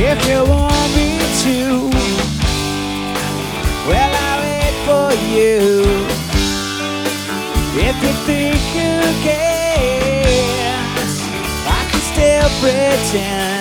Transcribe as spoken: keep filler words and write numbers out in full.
if you want me to, well, I'll wait for you. If you think you can, I can still pretend